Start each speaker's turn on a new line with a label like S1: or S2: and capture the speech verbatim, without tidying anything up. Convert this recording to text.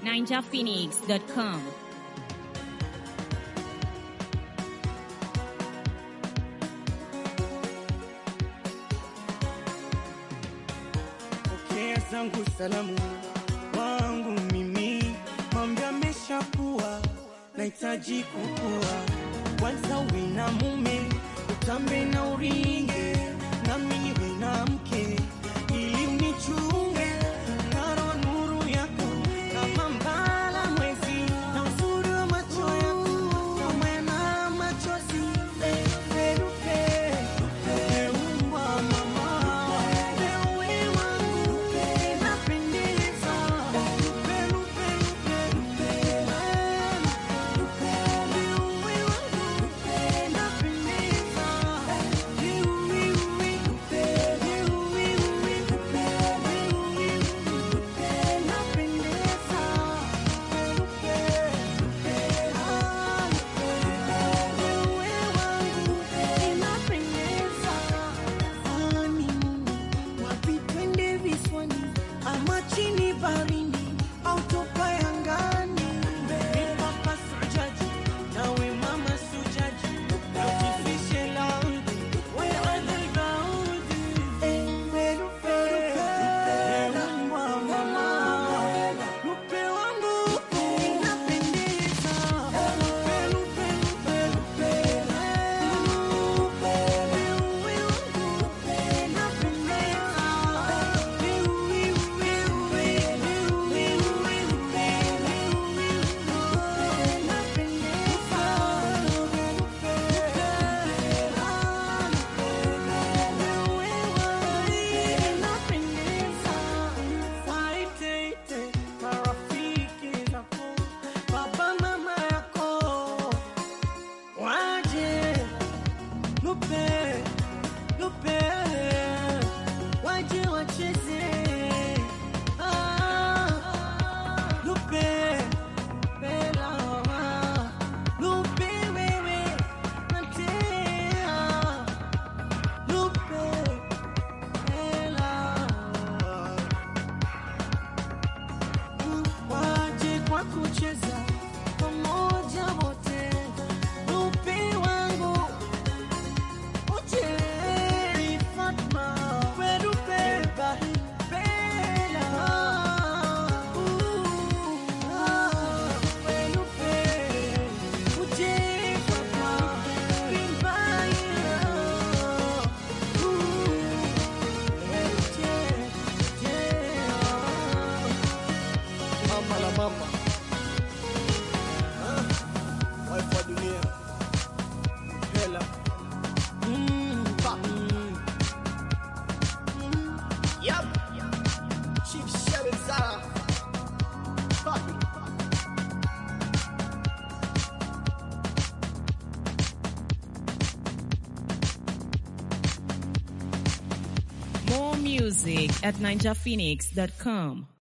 S1: ninja phoenix dot com.
S2: Pokea zangu salamu wangu mimi, mambo yameshakuwa, nahitaji kukua. Kwanza uwe na mume, utambe na uringe, na mimi niwe na mke, ili unichunge karo nuru yako kama mbala mwezi, na uzuri wa macho yako kama yana machozi. Lupe, lupe, lupe, umwa mama, ewe wangu, napendeza. Lupe, lupe, lupe, lupe, lupe, ewe wangu, napendeza. Ewe, ewe, lupe, ewe, ewe, lupe, ewe, ewe, lupe, napendeza. Lupe, lupe, ah, lupe, ewe wangu, napendeza. Honeymoon, wapi twende visiwani, ama chini baharini, au tupae angani? Ni papa sujaji, nawe mama sujaji, na ukifishe laudi, we adel baudi. Ewe lupe, ewe mwa mama, lupe wangu, napendeza. Lupe, lupe, lupe, lupe, lupe, ewe wangu, napendeza. Ewe, ewe, ewe, ewe, ewe, lupe, ewe, ewe, napendeza. Waite marafiki zako, baba mama yako waje. Lupe, lupe, waje wacheze. Ah, lupe, bela, lupe wewe natea. Lupe, bela, waje kwa kucheza pamoja wote. Lupe wangu, uje Fatma, we lupe bahi bela. Uh, ah, we lupe, uje Fatma, bimbaila. Uh, uje, uje, ah. Mama la mama, ah, wife wa dunia, hela. Mm, pa. Mm, yep. Chief Shelly Zara. Papi.
S1: More music at ninja phoenix dot com.